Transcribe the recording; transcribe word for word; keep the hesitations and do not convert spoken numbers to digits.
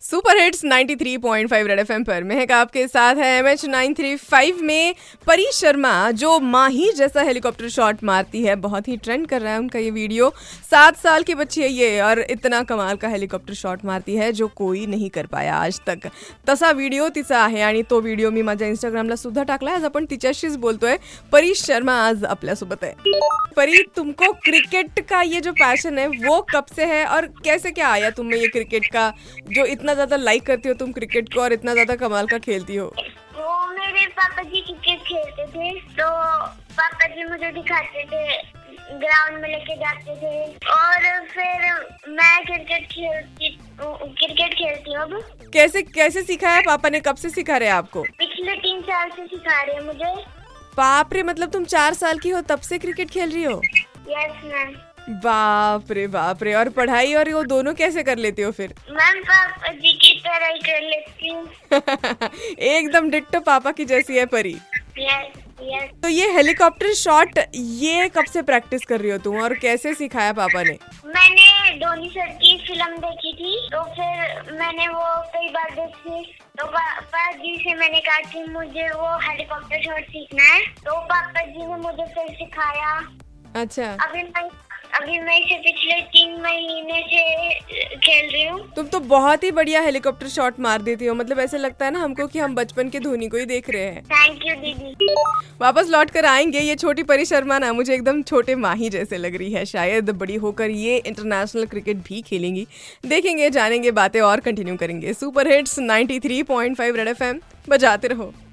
Super hits ninety three point five red FM पर महक आपके साथ है। M H nine three five में परी शर्मा जो माही जैसा हेलीकॉप्टर शॉट मारती है, बहुत ही ट्रेंड कर रहा है उनका ये वीडियो। सात साल की बच्ची है ये और इतना कमाल का हेलिकॉप्टर शॉट मारती है जो कोई नहीं कर पाया आज तक। तसा व्हिडिओ तिचा आहे आणि तो व्हिडिओ मी माझ्या इंस्टाग्रामला सुद्धा टाकला। आज आपण तिच्याशीच बोलतोय। परी शर्मा आज आपल्यासोबत आहे। परी, तुमको क्रिकेट का ये जो पैशन है वो कब से है और कैसे क्या आया तुम्हें ये क्रिकेट का, जो इतना ज्यादा लाइक करती हो तुम क्रिकेट को और इतना ज्यादा कमाल का खेलती हो? वो मेरे पापा जी क्रिकेट खेलते थे तो पापा जी मुझे दिखाते थे, ग्राउंड में लेके जाते थे और फिर मैं क्रिकेट खेलती क्रिकेट खेलती हूँ। अब कैसे कैसे सिखाया है पापा ने, कब से सिखा रहे हैं आपको? पिछले तीन साल से सिखा रहे हैं मुझे। बाप रे, मतलब तुम चार साल की हो तब से क्रिकेट खेल रही हो? Yes ma'am. बाप रे बाप रे। और पढ़ाई और वो दोनों कैसे कर लेती हो फिर? मैम पापा जी की तरह ही कर लेती हूँ। एकदम डिट्टो पापा की जैसी है परी। Yes yes. तो ये हेलीकॉप्टर शॉट ये कब से प्रैक्टिस कर रही हो तुम और कैसे सिखाया पापा ने? मैंने धोनी सर की फिल्म देखी थी तो फिर मैंने वो कई बार देखी तो पापा जी से मैंने कहा कि मुझे वो हेलीकॉप्टर शॉट सीखना है तो पापा जी ने मुझे फिर सिखाया। अच्छा। अभी मैं अभी मैं इसे पिछले तीन महीने से खेल रही हूँ। तुम तो बहुत ही बढ़िया हेलीकॉप्टर शॉट मार देती हो, मतलब ऐसे लगता है ना हमको कि हम बचपन के धोनी को ही देख रहे हैं। थैंक यू दीदी। वापस लौट कर आएंगे। ये छोटी परी शर्मा ना मुझे एकदम छोटे माही जैसे लग रही है। शायद बड़ी होकर ये इंटरनेशनल क्रिकेट भी खेलेंगी। देखेंगे, जानेंगे, बातें और कंटिन्यू करेंगे। Super hits ninety three point five red FM बजाते रहो।